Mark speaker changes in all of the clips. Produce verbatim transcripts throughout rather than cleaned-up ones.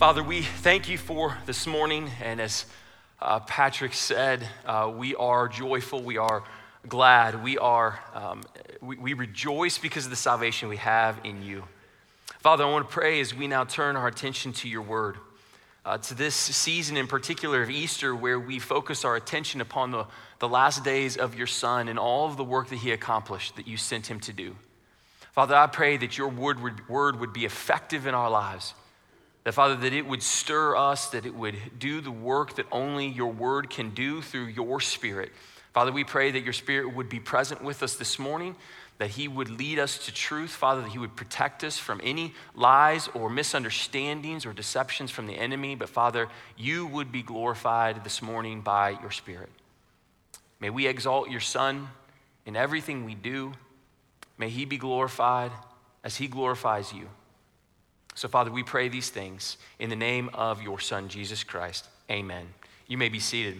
Speaker 1: Father, we thank you for this morning, and as uh, Patrick said, uh, we are joyful, we are glad, we are, um, we, we rejoice because of the salvation we have in you. Father, I want to pray as we now turn our attention to your word, uh, to this season in particular of Easter, where we focus our attention upon the, the last days of your Son and all of the work that he accomplished, that you sent him to do. Father, I pray that your word would, word would be effective in our lives. That, Father, that it would stir us, that it would do the work that only your word can do through your Spirit. Father, we pray that your Spirit would be present with us this morning, that he would lead us to truth. Father, that he would protect us from any lies or misunderstandings or deceptions from the enemy. But Father, you would be glorified this morning by your Spirit. May we exalt your Son in everything we do. May he be glorified as he glorifies you. So, Father, we pray these things in the name of your Son, Jesus Christ. Amen. You may be seated.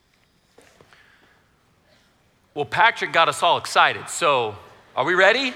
Speaker 1: Well, Patrick got us all excited, so are we ready?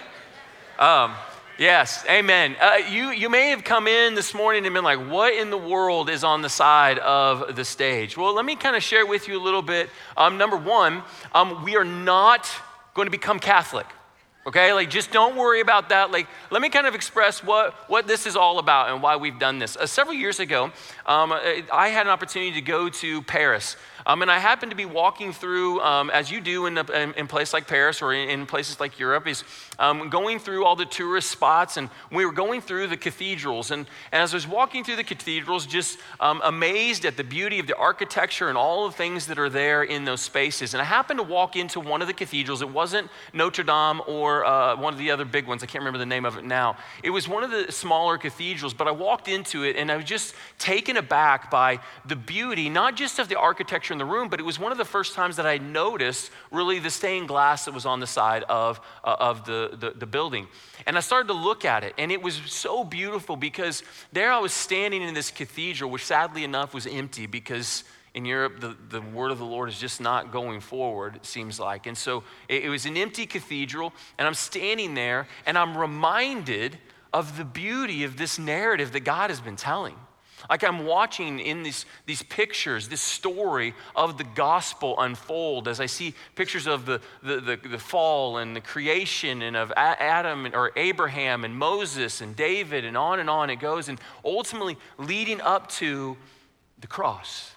Speaker 1: Um, yes, amen. Uh, you, you may have come in this morning and been like, what in the world is on the side of the stage? Well, let me kind of share with you a little bit. Um, number one, um, we are not going to become Catholic. Okay, like just don't worry about that. Like, let me kind of express what, what this is all about and why we've done this. Uh, several years ago, um, I had an opportunity to go to Paris. Um, and I happened to be walking through, um, as you do in a in, in place like Paris or in, in places like Europe, is um, going through all the tourist spots. And we were going through the cathedrals. And, and as I was walking through the cathedrals, just um, amazed at the beauty of the architecture and all the things that are there in those spaces. And I happened to walk into one of the cathedrals. It wasn't Notre Dame or uh, one of the other big ones. I can't remember the name of it now. It was one of the smaller cathedrals, but I walked into it and I was just taken aback by the beauty, not just of the architecture in the room, but it was one of the first times that I noticed really the stained glass that was on the side of, uh, of the, the, the building. And I started to look at it, and it was so beautiful because there I was standing in this cathedral, which sadly enough was empty because in Europe, the, the word of the Lord is just not going forward, it seems like. And so it, it was an empty cathedral, and I'm standing there, and I'm reminded of the beauty of this narrative that God has been telling. Like I'm watching in these, these pictures, this story of the gospel unfold as I see pictures of the, the, the, the fall and the creation and of Adam or Abraham and Moses and David and on and on it goes, and ultimately leading up to the cross.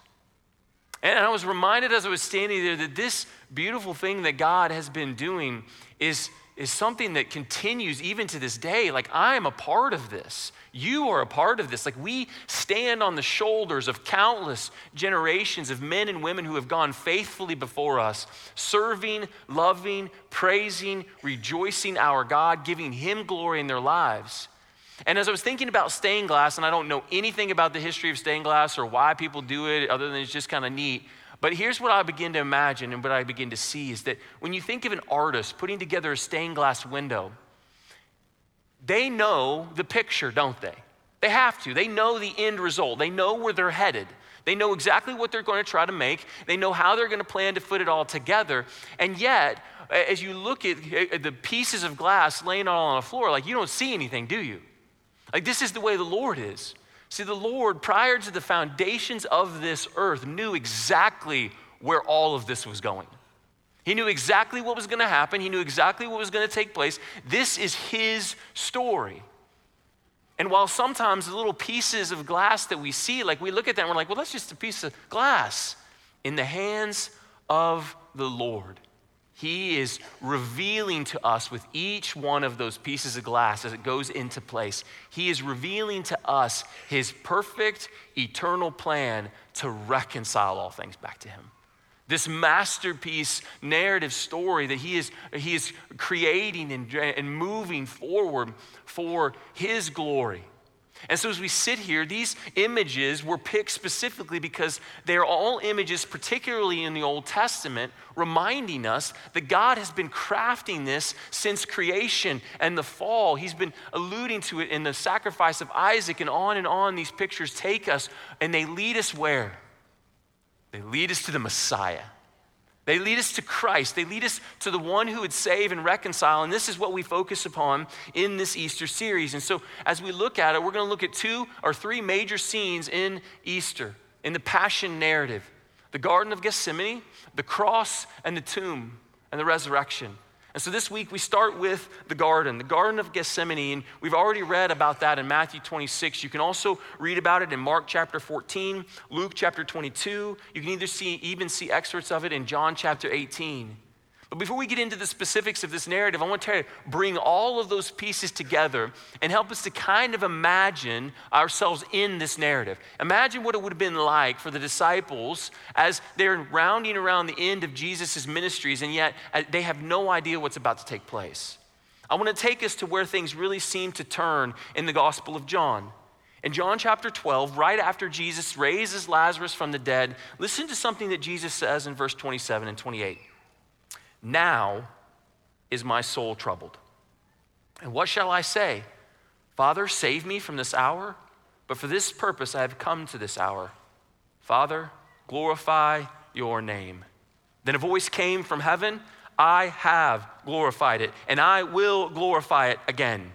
Speaker 1: And I was reminded as I was standing there that this beautiful thing that God has been doing is, is something that continues even to this day. Like I am a part of this. You are a part of this. Like we stand on the shoulders of countless generations of men and women who have gone faithfully before us, serving, loving, praising, rejoicing our God, giving him glory in their lives. And as I was thinking about stained glass, and I don't know anything about the history of stained glass or why people do it other than it's just kind of neat, but here's what I begin to imagine and what I begin to see is that when you think of an artist putting together a stained glass window, they know the picture, don't they? They have to. They know the end result. They know where they're headed. They know exactly what they're going to try to make. They know how they're going to plan to put it all together. And yet, as you look at the pieces of glass laying all on the floor, like you don't see anything, do you? Like this is the way the Lord is. See, the Lord, prior to the foundations of this earth, knew exactly where all of this was going. He knew exactly what was going to happen. He knew exactly what was going to take place. This is his story. And while sometimes the little pieces of glass that we see, like we look at that and we're like, well, that's just a piece of glass. In the hands of the Lord, he is revealing to us with each one of those pieces of glass as it goes into place. He is revealing to us his perfect, eternal plan to reconcile all things back to him. This masterpiece narrative story that he is, he is creating and, and moving forward for his glory. And so as we sit here, these images were picked specifically because they're all images, particularly in the Old Testament, reminding us that God has been crafting this since creation and the fall. He's been alluding to it in the sacrifice of Isaac, and on and on these pictures take us, and they lead us where? They lead us to the Messiah. They lead us to Christ. They lead us to the one who would save and reconcile. And this is what we focus upon in this Easter series. And so as we look at it, we're going to look at two or three major scenes in Easter, in the Passion narrative: the Garden of Gethsemane, the cross, and the tomb, and the resurrection. And so this week we start with the garden, the Garden of Gethsemane, and we've already read about that in Matthew twenty-six. You can also read about it in Mark chapter fourteen, Luke chapter twenty-two. You can either see, even see excerpts of it in John chapter eighteen. But before we get into the specifics of this narrative, I want to try to bring all of those pieces together and help us to kind of imagine ourselves in this narrative. Imagine what it would have been like for the disciples as they're rounding around the end of Jesus' ministries, and yet they have no idea what's about to take place. I want to take us to where things really seem to turn in the Gospel of John. In John chapter twelve, right after Jesus raises Lazarus from the dead, listen to something that Jesus says in verse twenty-seven and twenty-eight. Now is my soul troubled. And what shall I say? Father, save me from this hour. But for this purpose I have come to this hour. Father, glorify your name. Then a voice came from heaven. I have glorified it, and I will glorify it again.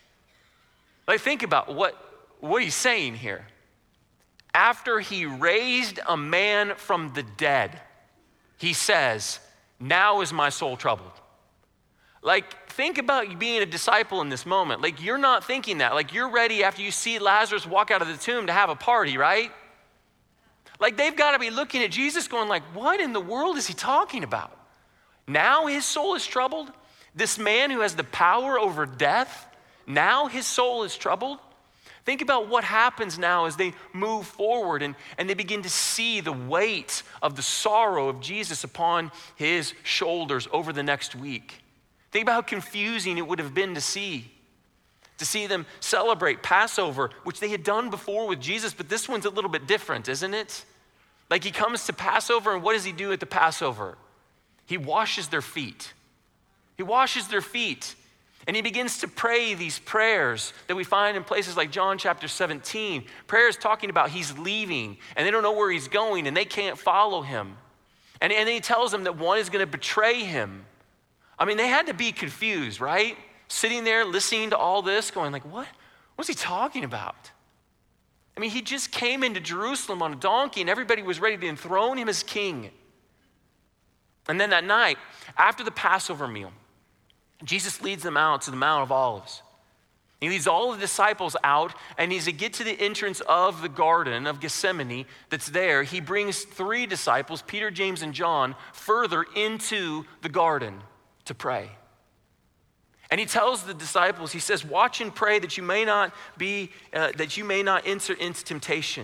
Speaker 1: Like, think about what, what he's saying here. After he raised a man from the dead, he says, now is my soul troubled. Like, think about you being a disciple in this moment. Like, you're not thinking that. Like, you're ready after you see Lazarus walk out of the tomb to have a party, right? Like, they've got to be looking at Jesus going like, what in the world is he talking about? Now his soul is troubled? This man who has the power over death, now his soul is troubled? Think about what happens now as they move forward and, and they begin to see the weight of the sorrow of Jesus upon his shoulders over the next week. Think about how confusing it would have been to see. To see them celebrate Passover, which they had done before with Jesus, but this one's a little bit different, isn't it? Like, he comes to Passover, and what does he do at the Passover? He washes their feet. He washes their feet. And he begins to pray these prayers that we find in places like John chapter seventeen. Prayers talking about he's leaving and they don't know where he's going and they can't follow him. And, and then he tells them that one is going to betray him. I mean, they had to be confused, right? Sitting there listening to all this going like, what? What's he talking about? I mean, he just came into Jerusalem on a donkey and everybody was ready to enthrone him as king. And then that night, after the Passover meal, Jesus leads them out to the Mount of Olives. He leads all the disciples out, and as they get to the entrance of the Garden of Gethsemane that's there, he brings three disciples, Peter, James, and John, further into the garden to pray. And he tells the disciples, he says, watch and pray that you may not be, uh, that you may not enter into temptation.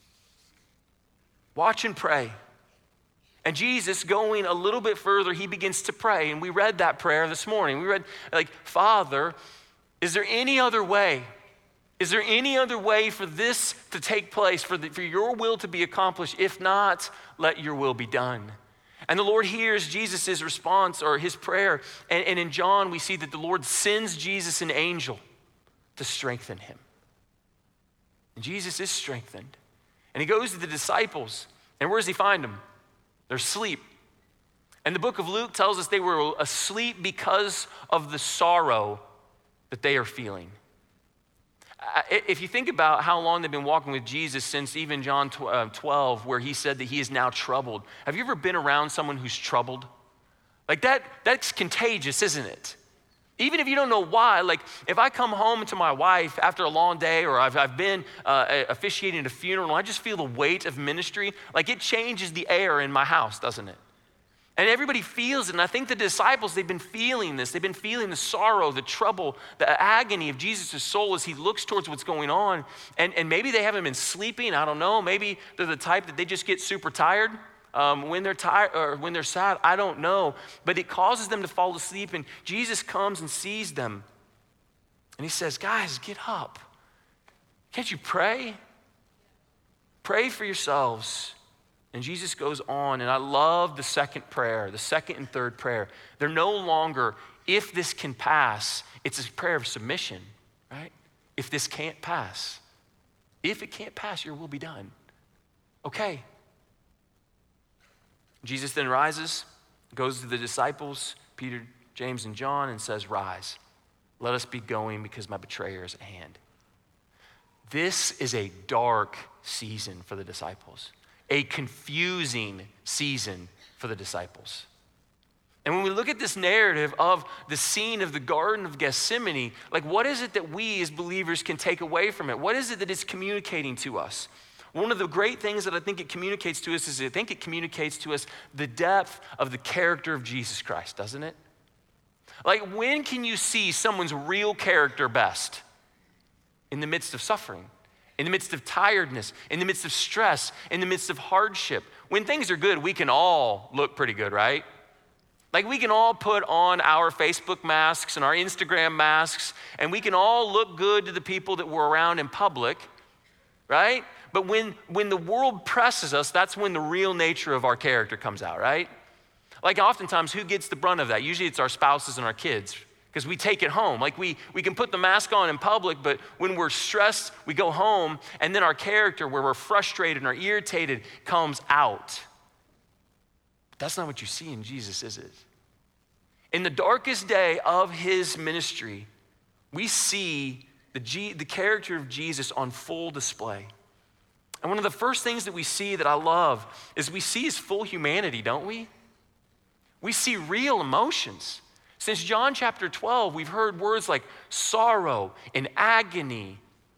Speaker 1: Watch and pray. And Jesus, going a little bit further, he begins to pray. And we read that prayer this morning. We read, like, Father, is there any other way? Is there any other way for this to take place, for, the, for your will to be accomplished? If not, let your will be done. And the Lord hears Jesus' response or his prayer. And, and in John, we see that the Lord sends Jesus an angel to strengthen him. And Jesus is strengthened. And he goes to the disciples. And where does he find them? They're asleep. And the book of Luke tells us they were asleep because of the sorrow that they are feeling. If you think about how long they've been walking with Jesus since even John twelve, where he said that he is now troubled. Have you ever been around someone who's troubled? Like that, that's contagious, isn't it? Even if you don't know why, like if I come home to my wife after a long day or I've, I've been uh, officiating a funeral and I just feel the weight of ministry, like it changes the air in my house, doesn't it? And everybody feels it. And I think the disciples, they've been feeling this. They've been feeling the sorrow, the trouble, the agony of Jesus' soul as he looks towards what's going on. And, and maybe they haven't been sleeping. I don't know. Maybe they're the type that they just get super tired. Um, when they're tired or when they're sad, I don't know. But it causes them to fall asleep. And Jesus comes and sees them. And he says, guys, get up. Can't you pray? Pray for yourselves. And Jesus goes on, and I love the second prayer, the second and third prayer. They're no longer, if this can pass, it's a prayer of submission, right? If this can't pass, if it can't pass, your will be done. Okay. Jesus then rises, Goes to the disciples, Peter, James, and John, and says, rise, let us be going because my betrayer is at hand. This is a dark season for the disciples, a confusing season for the disciples. And when we look at this narrative of the scene of the Garden of Gethsemane, like what is it that we as believers can take away from it? What is it that it's communicating to us? One of the great things that I think it communicates to us is I think it communicates to us the depth of the character of Jesus Christ, doesn't it? Like when can you see someone's real character best? In the midst of suffering, in the midst of tiredness, in the midst of stress, in the midst of hardship. When things are good, we can all look pretty good, right? Like we can all put on our Facebook masks and our Instagram masks, and we can all look good to the people that we're around in public, right? But when, when the world presses us, that's when the real nature of our character comes out, right? Like oftentimes, who gets the brunt of that? Usually it's our spouses and our kids, because we take it home. Like we, we can put the mask on in public, but when we're stressed, we go home, and then our character, where we're frustrated or irritated, comes out. That's not what you see in Jesus, is it? In the darkest day of his ministry, we see the, G, the character of Jesus on full display. And one of the first things that we see that I love is we see his full humanity, don't we? We see real emotions. Since John chapter twelve, we've heard words like sorrow and agony,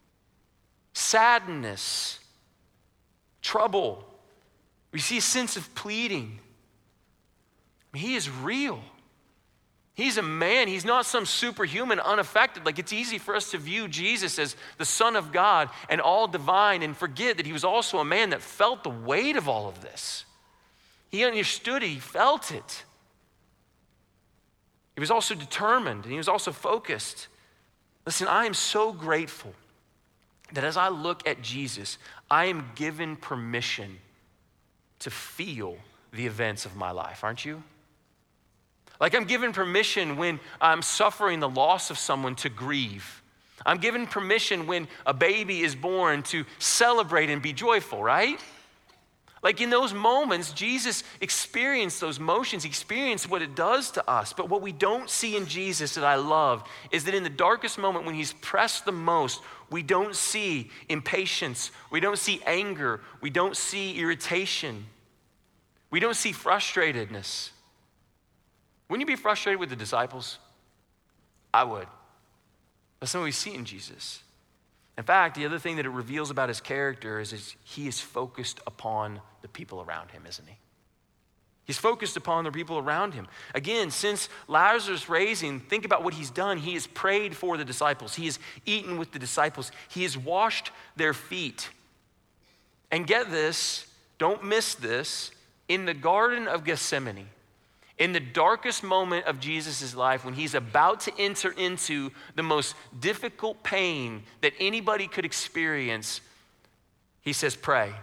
Speaker 1: sadness, trouble. We see a sense of pleading. He is real. He's a man. He's not some superhuman, unaffected. Like it's easy for us to view Jesus as the Son of God and all divine and forget that he was also a man that felt the weight of all of this. He understood it. He felt it. He was also determined and he was also focused. Listen, I am so grateful that as I look at Jesus, I am given permission to feel the events of my life, aren't you? Like I'm given permission when I'm suffering the loss of someone to grieve. I'm given permission when a baby is born to celebrate and be joyful, right? Like in those moments, Jesus experienced those motions, he experienced what it does to us. But what we don't see in Jesus that I love is that in the darkest moment when he's pressed the most, we don't see impatience, we don't see anger, we don't see irritation, we don't see frustratedness. Wouldn't you be frustrated with the disciples? I would. That's not what we see in Jesus. In fact, the other thing that it reveals about his character is, is he is focused upon the people around him, isn't he? He's focused upon the people around him. Again, since Lazarus' raising, think about what he's done. He has prayed for the disciples. He has eaten with the disciples. He has washed their feet. And get this, don't miss this, in the Garden of Gethsemane, in the darkest moment of Jesus' life, when he's about to enter into the most difficult pain that anybody could experience, he says, pray.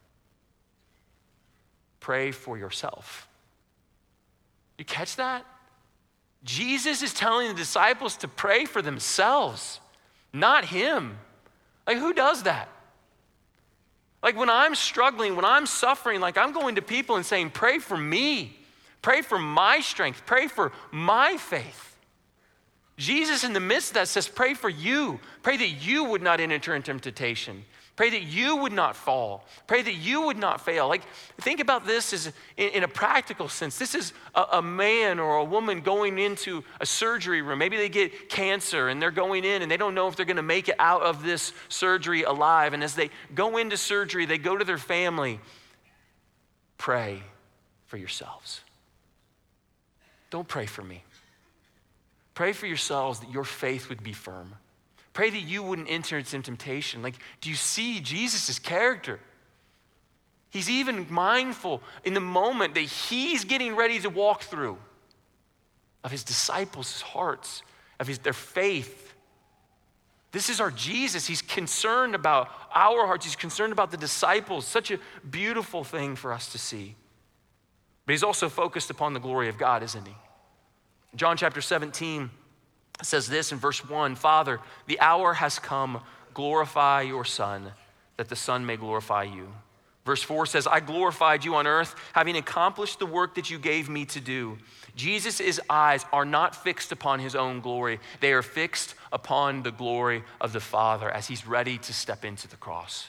Speaker 1: Pray for yourself. You catch that? Jesus is telling the disciples to pray for themselves, not him. Like, who does that? Like, when I'm struggling, when I'm suffering, like, I'm going to people and saying, pray for me. Pray for my strength. Pray for my faith. Jesus, in the midst of that, says, pray for you. Pray that you would not enter into temptation. Pray that you would not fall. Pray that you would not fail. Like, think about this as in, in a practical sense. This is a, a man or a woman going into a surgery room. Maybe they get cancer and they're going in and they don't know if they're going to make it out of this surgery alive. And as they go into surgery, they go to their family. Pray for yourselves. Don't pray for me. Pray for yourselves that your faith would be firm. Pray that you wouldn't enter into temptation. Like, do you see Jesus' character? He's even mindful in the moment that he's getting ready to walk through of his disciples' hearts, of his, their faith. This is our Jesus. He's concerned about our hearts. He's concerned about the disciples. Such a beautiful thing for us to see. But he's also focused upon the glory of God, isn't he? John chapter seventeen says this in verse one, Father, the hour has come, glorify your Son, that the Son may glorify you. Verse four says, I glorified you on earth, having accomplished the work that you gave me to do. Jesus' eyes are not fixed upon his own glory. They are fixed upon the glory of the Father as he's ready to step into the cross.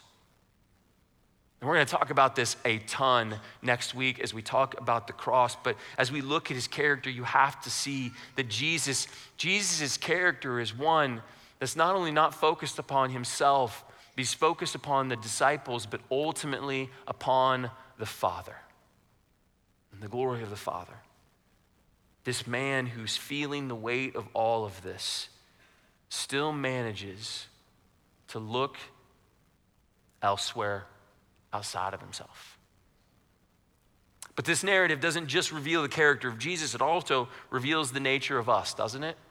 Speaker 1: And we're going to talk about this a ton next week as we talk about the cross. But as we look at his character, you have to see that Jesus, Jesus' character is one that's not only not focused upon himself, but he's focused upon the disciples, but ultimately upon the Father and the glory of the Father. This man who's feeling the weight of all of this still manages to look elsewhere outside of himself. But this narrative doesn't just reveal the character of Jesus, it also reveals the nature of us, doesn't it?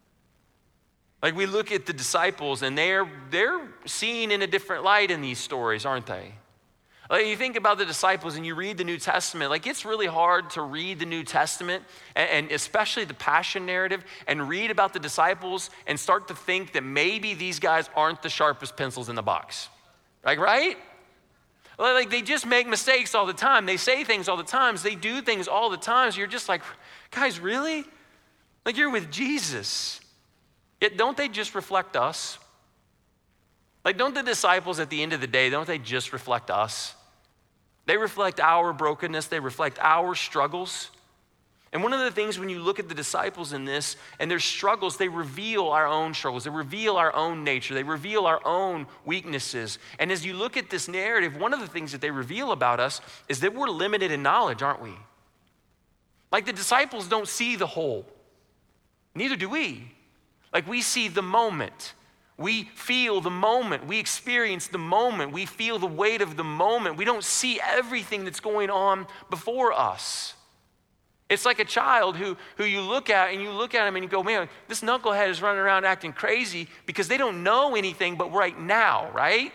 Speaker 1: Like we look at the disciples and they're they're seen in a different light in these stories, aren't they? Like you think about the disciples and you read the New Testament, like it's really hard to read the New Testament and, and especially the Passion narrative and read about the disciples and start to think that maybe these guys aren't the sharpest pencils in the box. Like, right? Like they just make mistakes all the time. They say things all the time. They do things all the time. So you're just like, guys, really? Like you're with Jesus. Yet don't they just reflect us? Like don't the disciples at the end of the day, don't they just reflect us? They reflect our brokenness. They reflect our struggles. And one of the things when you look at the disciples in this and their struggles, they reveal our own struggles. They reveal our own nature. They reveal our own weaknesses. And as you look at this narrative, one of the things that they reveal about us is that we're limited in knowledge, aren't we? Like the disciples don't see the whole. Neither do we. Like we see the moment. We feel the moment. We experience the moment. We feel the weight of the moment. We don't see everything that's going on before us. It's like a child who, who you look at and you look at him and you go, man, this knucklehead is running around acting crazy because they don't know anything but right now, right?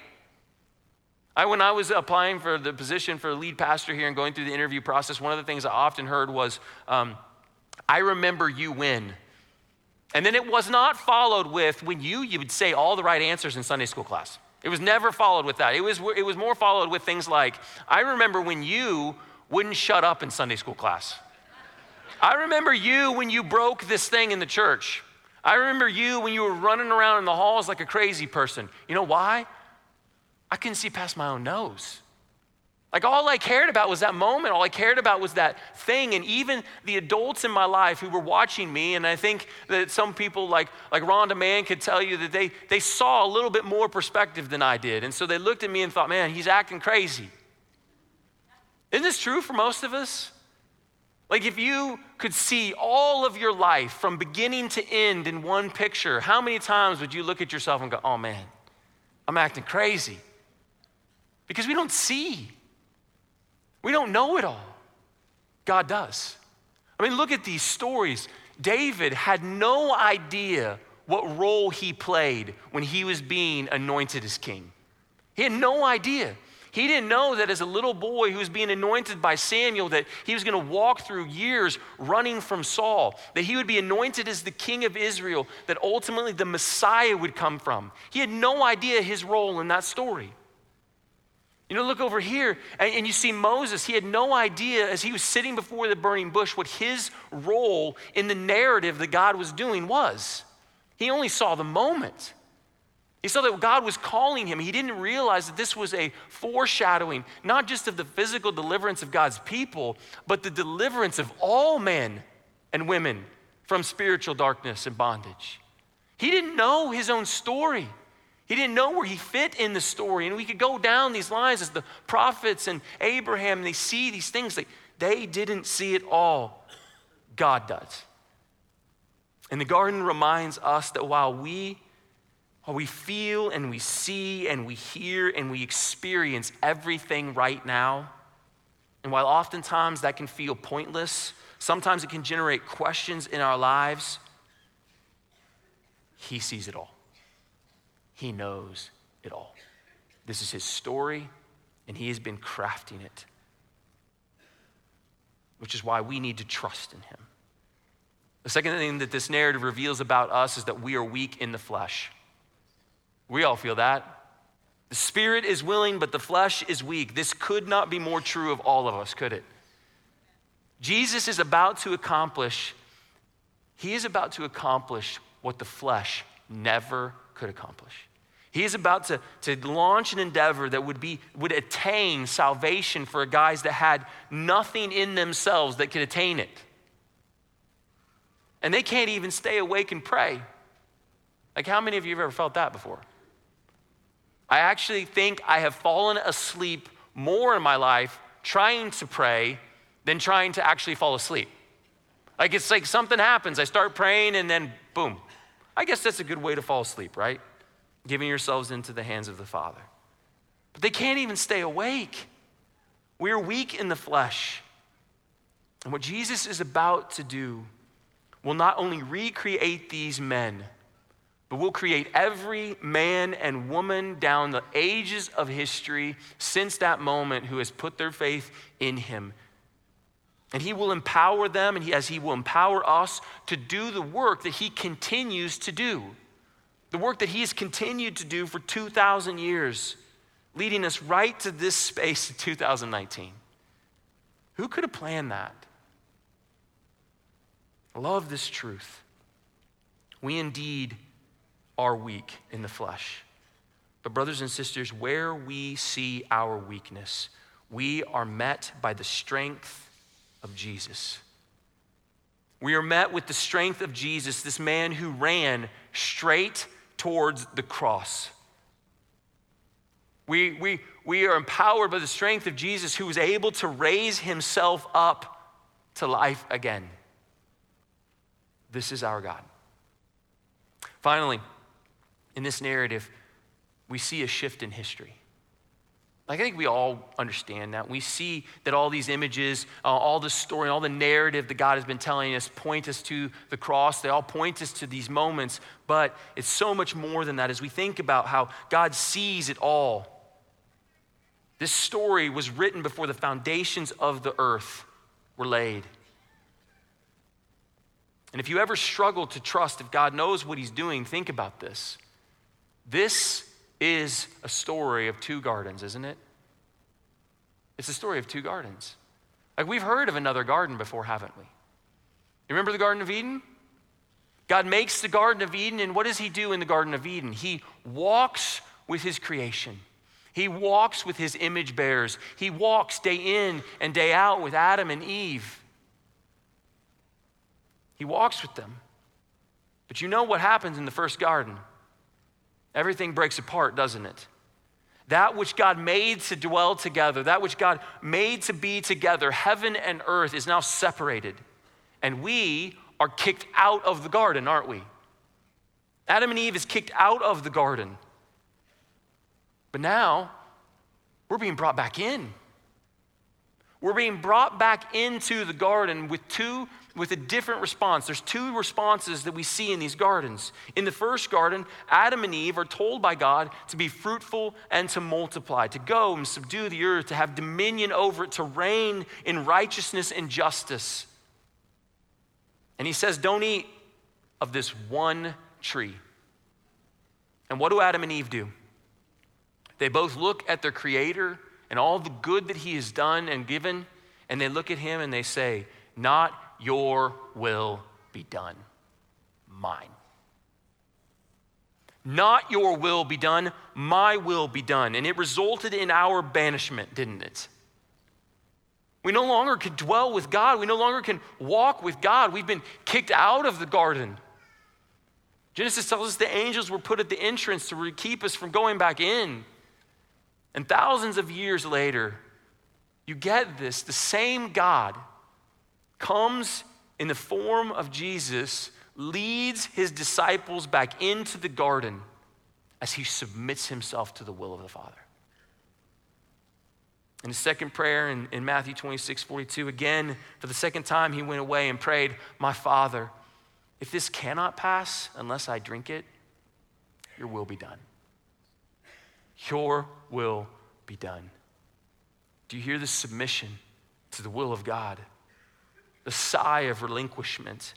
Speaker 1: I, when I was applying for the position for lead pastor here and going through the interview process, one of the things I often heard was, um, I remember you when. And then it was not followed with, when you, you would say all the right answers in Sunday school class. It was never followed with that. It was, it was more followed with things like, I remember when you wouldn't shut up in Sunday school class. I remember you when you broke this thing in the church. I remember you when you were running around in the halls like a crazy person. You know why? I couldn't see past my own nose. Like all I cared about was that moment. All I cared about was that thing. And even the adults in my life who were watching me, and I think that some people like, like Rhonda Mann could tell you that they, they saw a little bit more perspective than I did. And so they looked at me and thought, man, he's acting crazy. Isn't this true for most of us? Like if you could see all of your life from beginning to end in one picture, how many times would you look at yourself and go, oh man, I'm acting crazy? Because we don't see. We don't know it all. God does. I mean, look at these stories. David had no idea what role he played when he was being anointed as king. He had no idea. He didn't know that as a little boy who was being anointed by Samuel, that he was going to walk through years running from Saul, that he would be anointed as the king of Israel, that ultimately the Messiah would come from. He had no idea his role in that story. You know, look over here, and, and you see Moses. He had no idea as he was sitting before the burning bush what his role in the narrative that God was doing was. He only saw the moment. He saw that God was calling him. He didn't realize that this was a foreshadowing, not just of the physical deliverance of God's people, but the deliverance of all men and women from spiritual darkness and bondage. He didn't know his own story. He didn't know where he fit in the story. And we could go down these lines as the prophets and Abraham, and they see these things. Like they didn't see it all. God does. And the garden reminds us that while we, while we feel and we see and we hear and we experience everything right now, and while oftentimes that can feel pointless, sometimes it can generate questions in our lives, he sees it all. He knows it all. This is his story, and he has been crafting it, which is why we need to trust in him. The second thing that this narrative reveals about us is that we are weak in the flesh. We all feel that. The spirit is willing, but the flesh is weak. This could not be more true of all of us, could it? Jesus is about to accomplish, he is about to accomplish what the flesh never could accomplish. He is about to, to launch an endeavor that would be would attain salvation for guys that had nothing in themselves that could attain it. And they can't even stay awake and pray. Like, how many of you have ever felt that before? I actually think I have fallen asleep more in my life trying to pray than trying to actually fall asleep. Like, it's like something happens. I start praying and then boom. I guess that's a good way to fall asleep, right? Giving yourselves into the hands of the Father. But they can't even stay awake. We are weak in the flesh. And what Jesus is about to do will not only recreate these men, but will create every man and woman down the ages of history since that moment who has put their faith in him. And he will empower them, and he, as he will empower us to do the work that he continues to do. The work that he has continued to do for two thousand years, leading us right to this space in two thousand nineteen. Who could have planned that? I love this truth. We indeed are weak in the flesh. But brothers and sisters, where we see our weakness, we are met by the strength of Jesus. We are met with the strength of Jesus, this man who ran straight towards the cross. We, we, we are empowered by the strength of Jesus, who was able to raise himself up to life again. This is our God. Finally, in this narrative, we see a shift in history. Like, I think we all understand that. We see that all these images, uh, all the story, all the narrative that God has been telling us point us to the cross. They all point us to these moments, but it's so much more than that as we think about how God sees it all. This story was written before the foundations of the earth were laid. And if you ever struggle to trust if God knows what he's doing, think about this. This is a story of two gardens, isn't it? It's a story of two gardens. Like, we've heard of another garden before, haven't we? You remember the Garden of Eden? God makes the Garden of Eden, and what does he do in the Garden of Eden? He walks with his creation. He walks with his image bearers. He walks day in and day out with Adam and Eve. He walks with them. But you know what happens in the first garden? Everything breaks apart, doesn't it? That which God made to dwell together, that which God made to be together, heaven and earth, is now separated. And we are kicked out of the garden, aren't we? Adam and Eve is kicked out of the garden. But now, we're being brought back in. We're being brought back into the garden with two with a different response. There's two responses that we see in these gardens. In the first garden, Adam and Eve are told by God to be fruitful and to multiply, to go and subdue the earth, to have dominion over it, to reign in righteousness and justice. And he says, don't eat of this one tree. And what do Adam and Eve do? They both look at their Creator and all the good that he has done and given, and they look at him and they say, not your will be done, mine. Not your will be done, my will be done. And it resulted in our banishment, didn't it? We no longer can dwell with God. We no longer can walk with God. We've been kicked out of the garden. Genesis tells us the angels were put at the entrance to keep us from going back in. And thousands of years later, you get this, the same God comes in the form of Jesus, leads his disciples back into the garden as he submits himself to the will of the Father. In his second prayer in, in Matthew twenty-six forty-two, again, for the second time, he went away and prayed, my Father, if this cannot pass unless I drink it, your will be done. Your will be done. Do you hear the submission to the will of God? The sigh of relinquishment.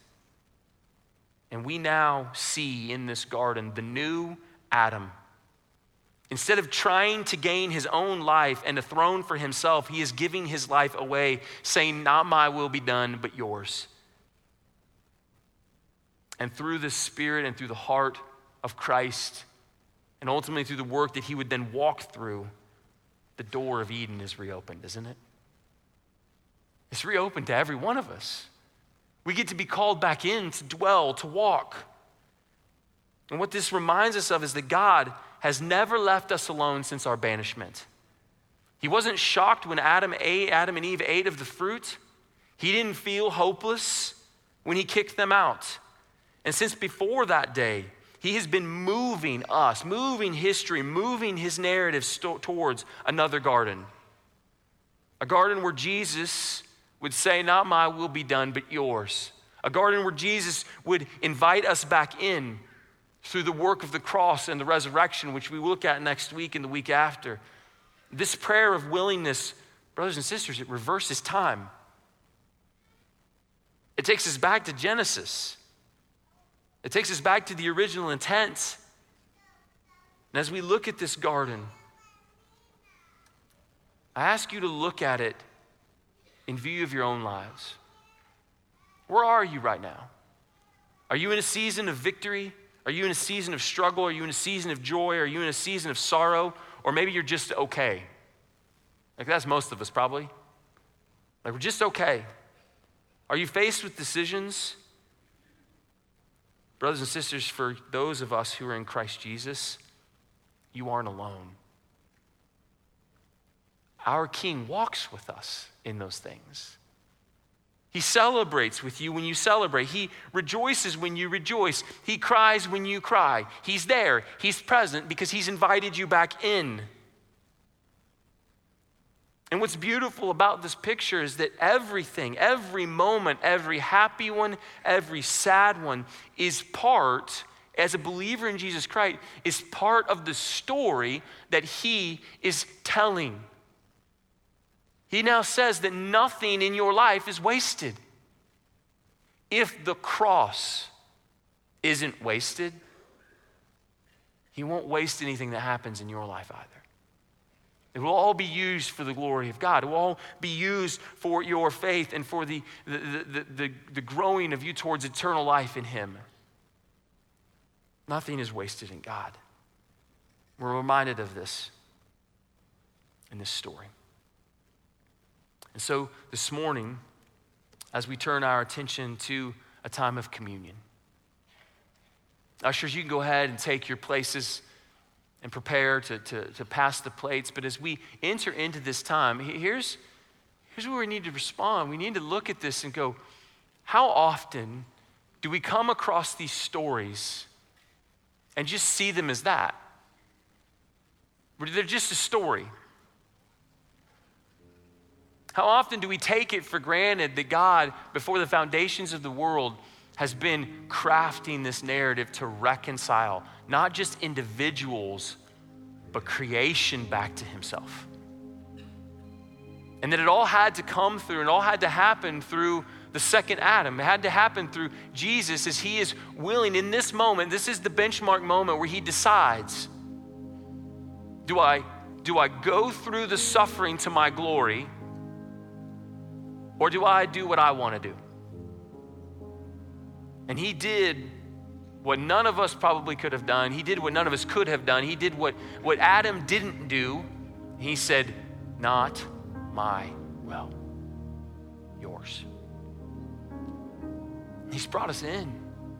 Speaker 1: And we now see in this garden the new Adam. Instead of trying to gain his own life and a throne for himself, he is giving his life away, saying, not my will be done, but yours. And through the Spirit and through the heart of Christ, and ultimately through the work that he would then walk through, the door of Eden is reopened, isn't it? It's reopened to every one of us. We get to be called back in, to dwell, to walk. And what this reminds us of is that God has never left us alone since our banishment. He wasn't shocked when Adam ate, Adam and Eve ate of the fruit. He didn't feel hopeless when he kicked them out. And since before that day, he has been moving us, moving history, moving his narrative st- towards another garden. A garden where Jesus would say, not my will be done, but yours. A garden where Jesus would invite us back in through the work of the cross and the resurrection, which we will look at next week and the week after. This prayer of willingness, brothers and sisters, it reverses time. It takes us back to Genesis. It takes us back to the original intent. And as we look at this garden, I ask you to look at it in view of your own lives. Where are you right now? Are you in a season of victory? Are you in a season of struggle? Are you in a season of joy? Are you in a season of sorrow? Or maybe you're just okay. Like that's most of us probably. Like we're just okay. Are you faced with decisions? Brothers and sisters, for those of us who are in Christ Jesus, you aren't alone. Our King walks with us in those things. He celebrates with you when you celebrate. He rejoices when you rejoice. He cries when you cry. He's there. He's present because he's invited you back in. And what's beautiful about this picture is that everything, every moment, every happy one, every sad one is part, as a believer in Jesus Christ, is part of the story that he is telling. He now says that nothing in your life is wasted. If the cross isn't wasted, he won't waste anything that happens in your life either. It will all be used for the glory of God. It will all be used for your faith and for the, the, the, the, the growing of you towards eternal life in him. Nothing is wasted in God. We're reminded of this in this story. And so this morning, as we turn our attention to a time of communion, ushers, you can go ahead and take your places and prepare to, to, to pass the plates. But as we enter into this time, here's, here's where we need to respond. We need to look at this and go, how often do we come across these stories and just see them as that? They're just a story. How often do we take it for granted that God, before the foundations of the world, has been crafting this narrative to reconcile not just individuals, but creation back to himself? And that it all had to come through and all had to happen through the second Adam. It had to happen through Jesus, as he is willing in this moment. This is the benchmark moment where he decides, do I, do I go through the suffering to my glory, or do I do what I want to do? And he did what none of us probably could have done. He did what none of us could have done. He did what, what Adam didn't do. He said, not my will, yours. He's brought us in.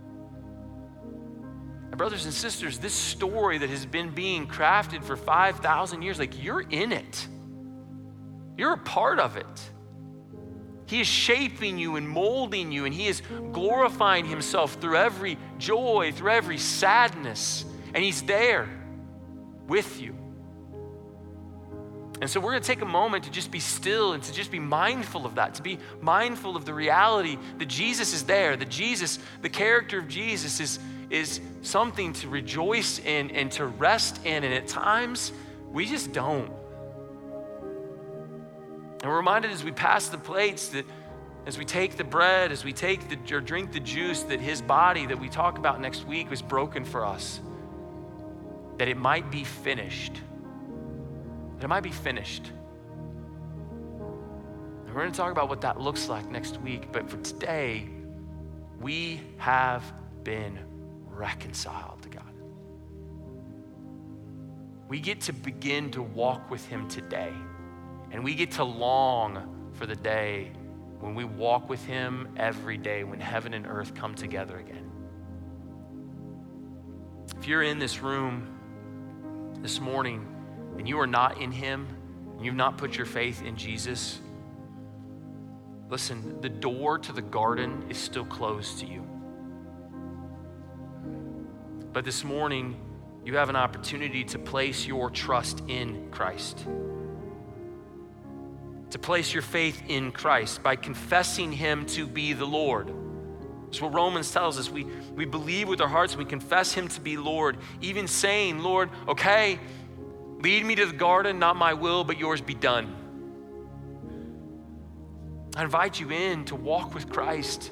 Speaker 1: And brothers and sisters, this story that has been being crafted for five thousand years, like you're in it. You're a part of it. He is shaping you and molding you, and he is glorifying himself through every joy, through every sadness, and he's there with you. And so we're going to take a moment to just be still and to just be mindful of that, to be mindful of the reality that Jesus is there, that Jesus, the character of Jesus is, is something to rejoice in and to rest in, and at times we just don't. And we're reminded as we pass the plates, that as we take the bread, as we take the, or drink the juice, that his body that we talk about next week was broken for us. that it might be finished. That it might be finished. And we're going to talk about what that looks like next week, but for today, we have been reconciled to God. We get to begin to walk with him today, and we get to long for the day when we walk with him every day, when heaven and earth come together again. If you're in this room this morning and you are not in him, and you've not put your faith in Jesus, listen, the door to the garden is still closed to you. But this morning, you have an opportunity to place your trust in Christ. To place your faith in Christ by confessing him to be the Lord. That's what Romans tells us. We, we believe with our hearts, we confess him to be Lord, even saying, Lord, okay, lead me to the garden, not my will, but yours be done. I invite you in to walk with Christ.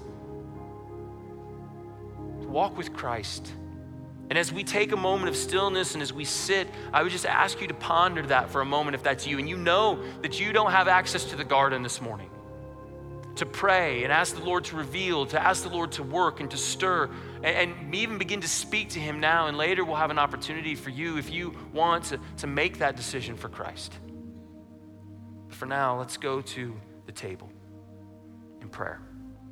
Speaker 1: To walk with Christ. And as we take a moment of stillness and as we sit, I would just ask you to ponder that for a moment if that's you. And you know that you don't have access to the garden this morning. To pray and ask the Lord to reveal, to ask the Lord to work and to stir, and, and even begin to speak to him now. And later we'll have an opportunity for you if you want to, to make that decision for Christ. But for now, let's go to the table in prayer.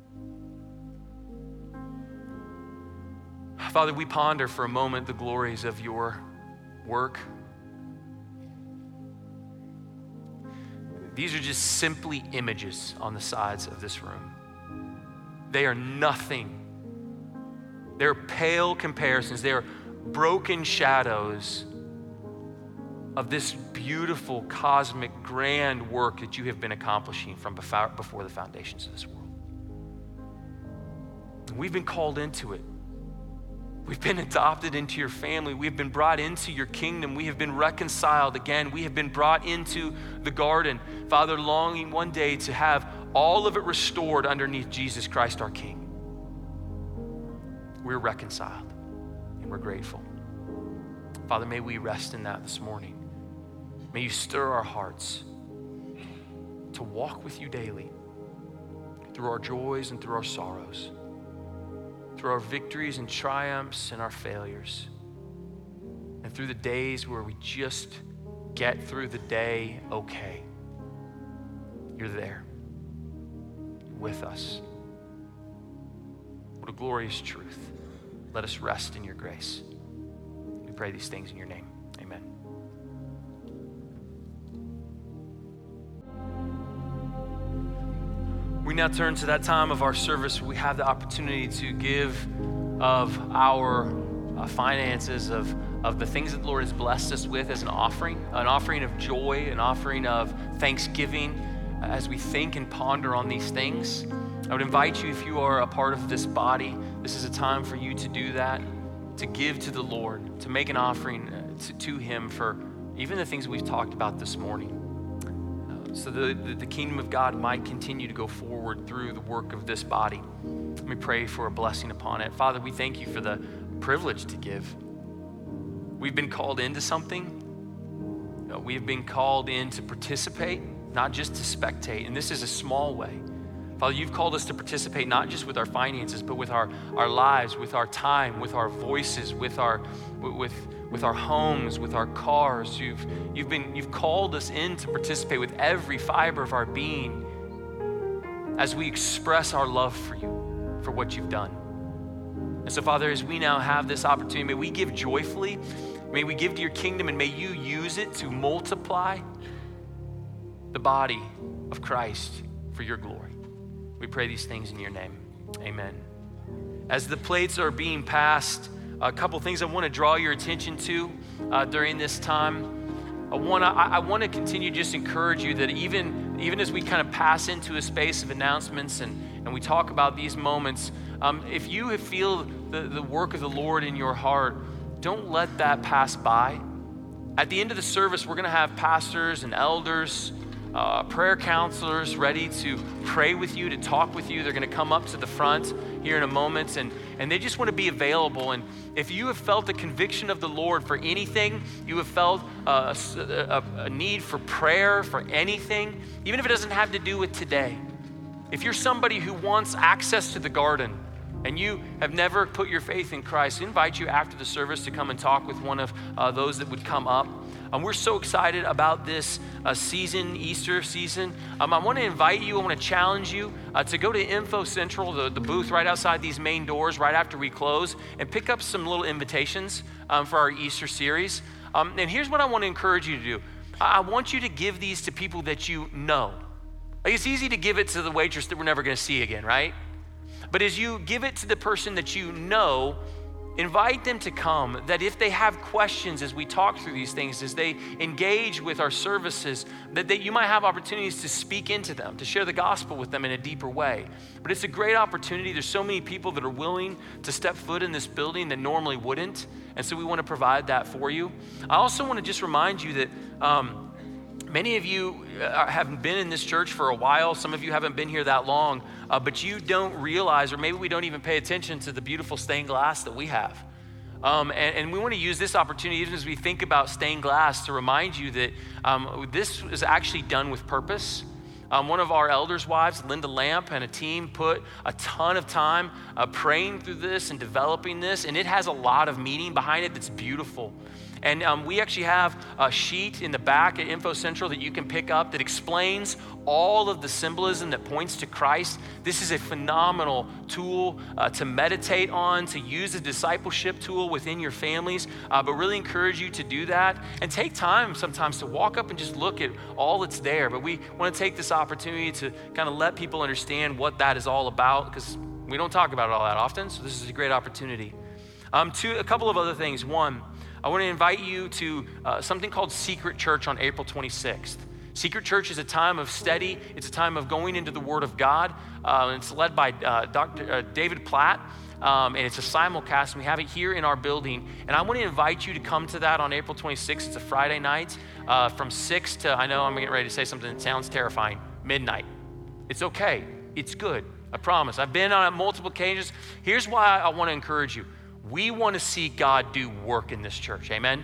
Speaker 1: Father, we ponder for a moment the glories of your work. These are just simply images on the sides of this room. They are nothing. They're pale comparisons. They're broken shadows of this beautiful, cosmic, grand work that you have been accomplishing from before the foundations of this world. And we've been called into it. We've been adopted into your family. We've been brought into your kingdom. We have been reconciled again. We have been brought into the garden. Father, longing one day to have all of it restored underneath Jesus Christ, our King. We're reconciled and we're grateful. Father, may we rest in that this morning. May you stir our hearts to walk with you daily through our joys and through our sorrows, through our victories and triumphs and our failures, and through the days where we just get through the day okay. You're there. You're with us. What a glorious truth. Let us rest in your grace. We pray these things in your name. Amen. We now turn to that time of our service. We have the opportunity to give of our uh, finances, of, of the things that the Lord has blessed us with as an offering, an offering of joy, an offering of thanksgiving. As we think and ponder on these things, I would invite you, if you are a part of this body, this is a time for you to do that, to give to the Lord, to make an offering to, to him for even the things we've talked about this morning. So the, the, the kingdom of God might continue to go forward through the work of this body. Let me pray for a blessing upon it. Father, we thank you for the privilege to give. We've been called into something. You know, we've been called in to participate, not just to spectate. And this is a small way. Father, you've called us to participate not just with our finances, but with our, our lives, with our time, with our voices, with our with with our homes, with our cars. You've you've been you've called us in to participate with every fiber of our being as we express our love for you, for what you've done. And so, Father, as we now have this opportunity, may we give joyfully, may we give to your kingdom, and may you use it to multiply the body of Christ for your glory. We pray these things in your name. Amen. As the plates are being passed, a couple things I want to draw your attention to uh, during this time. I want to I, I want to continue to just encourage you that even, even as we kind of pass into a space of announcements and, and we talk about these moments, um, if you feel the, the work of the Lord in your heart, don't let that pass by. At the end of the service, we're going to have pastors and elders, uh, prayer counselors ready to pray with you, to talk with you. They're going to come up to the front. here in a moment, and, and they just want to be available. And if you have felt the conviction of the Lord for anything, you have felt uh, a, a need for prayer for anything, even if it doesn't have to do with today. If you're somebody who wants access to the garden and you have never put your faith in Christ, I invite you after the service to come and talk with one of uh, those that would come up. Um, we're so excited about this uh, season, Easter season. Um, I want to invite you, I want to challenge you uh, to go to Info Central, the, the booth right outside these main doors right after we close, and pick up some little invitations um, for our Easter series. Um, and here's what I want to encourage you to do. I, I want you to give these to people that you know. Like, it's easy to give it to the waitress that we're never going to see again, right? But as you give it to the person that you know, invite them to come, that if they have questions as we talk through these things, as they engage with our services, that, that you might have opportunities to speak into them, to share the gospel with them in a deeper way. But it's a great opportunity. There's so many people that are willing to step foot in this building that normally wouldn't, and so we want to provide that for you. I also want to just remind you that um, many of you haven't been in this church for a while. Some of you haven't been here that long, uh, but you don't realize, or maybe we don't even pay attention to the beautiful stained glass that we have. Um, and, and we want to use this opportunity, even as we think about stained glass, to remind you that um, this is actually done with purpose. Um, one of our elders' wives, Linda Lamp, and a team put a ton of time uh, praying through this and developing this, and it has a lot of meaning behind it that's beautiful. And um, we actually have a sheet in the back at Info Central that you can pick up that explains all of the symbolism that points to Christ. This is a phenomenal tool uh, to meditate on, to use a discipleship tool within your families, uh, but really encourage you to do that and take time sometimes to walk up and just look at all that's there. But we want to take this opportunity to kind of let people understand what that is all about, because we don't talk about it all that often, so this is a great opportunity. Um, two, a couple of other things. One, I want to invite you to uh, something called Secret Church on April twenty-sixth. Secret Church is a time of study. It's a time of going into the Word of God. Uh, it's led by uh, Doctor Uh, David Platt, um, and it's a simulcast. And we have it here in our building. And I want to invite you to come to that on April twenty-sixth. It's a Friday night uh, from six to, I know I'm getting ready to say something that sounds terrifying, midnight. It's okay. It's good. I promise. I've been on it multiple occasions. Here's why I want to encourage you. We want to see God do work in this church, amen?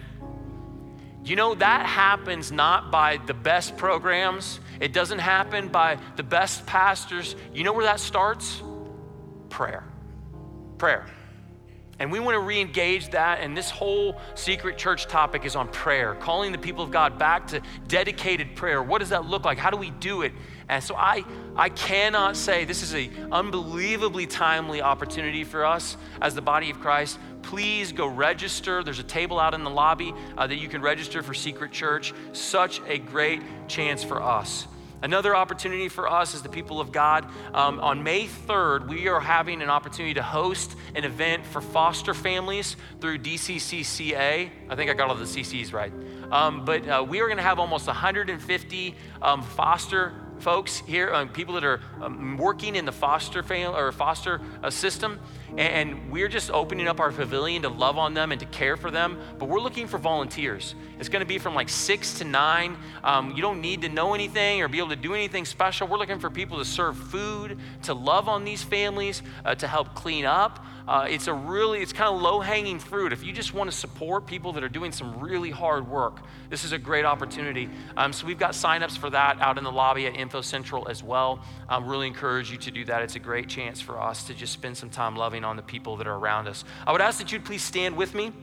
Speaker 1: You know, that happens not by the best programs. It doesn't happen by the best pastors. You know where that starts? Prayer. Prayer. And we want to re-engage that, and this whole Secret Church topic is on prayer, calling the people of God back to dedicated prayer. What does that look like? How do we do it? And so I, I cannot say this is an unbelievably timely opportunity for us as the body of Christ. Please go register. There's a table out in the lobby uh, that you can register for Secret Church. Such a great chance for us. Another opportunity for us as the people of God, um, on May third, we are having an opportunity to host an event for foster families through D C C C A. I think I got all the C Cs right. Um, but uh, we are gonna have almost one hundred fifty um, foster folks here, um, people that are um, working in the foster family or foster uh, system, and we're just opening up our pavilion to love on them and to care for them. But we're looking for volunteers. It's going to be from like six to nine. Um, you don't need to know anything or be able to do anything special. We're looking for people to serve food, to love on these families, uh, to help clean up. Uh, it's a really, it's kind of low-hanging fruit. If you just want to support people that are doing some really hard work, this is a great opportunity. Um, so we've got signups for that out in the lobby at Info Central as well. I um, really encourage you to do that. It's a great chance for us to just spend some time loving on the people that are around us. I would ask that you'd please stand with me.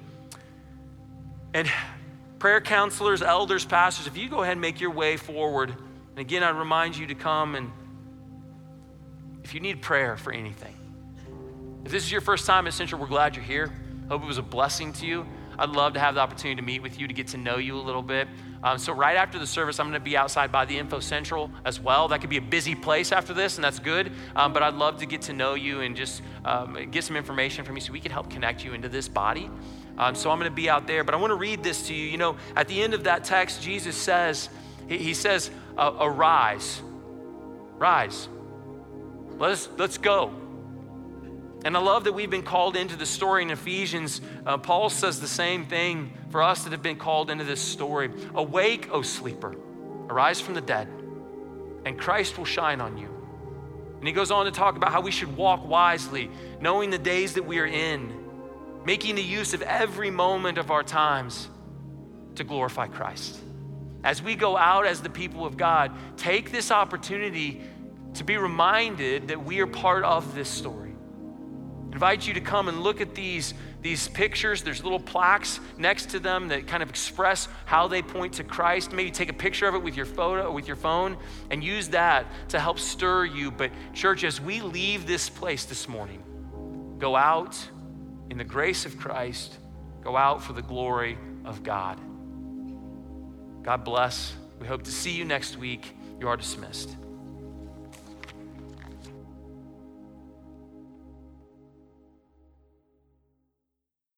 Speaker 1: And prayer counselors, elders, pastors, if you go ahead and make your way forward. And again, I remind you to come, and if you need prayer for anything, if this is your first time at Central, we're glad you're here. Hope it was a blessing to you. I'd love to have the opportunity to meet with you, to get to know you a little bit. Um, so right after the service, I'm gonna be outside by the Info Central as well. That could be a busy place after this, and that's good. Um, but I'd love to get to know you and just um, get some information from you so we can help connect you into this body. Um, so I'm gonna be out there, but I wanna read this to you. You know, at the end of that text, Jesus says, he, he says, uh, arise, rise. Let's, let's go. And I love that we've been called into the story in Ephesians. Uh, Paul says the same thing for us that have been called into this story. Awake, O sleeper, arise from the dead, and Christ will shine on you. And he goes on to talk about how we should walk wisely, knowing the days that we are in, making the use of every moment of our times to glorify Christ. As we go out as the people of God, take this opportunity to be reminded that we are part of this story. I invite you to come and look at these, these pictures. There's little plaques next to them that kind of express how they point to Christ. Maybe take a picture of it with your photo, with your phone, and use that to help stir you. But church, as we leave this place this morning, go out in the grace of Christ, go out for the glory of God. God bless. We hope to see you next week. You are dismissed.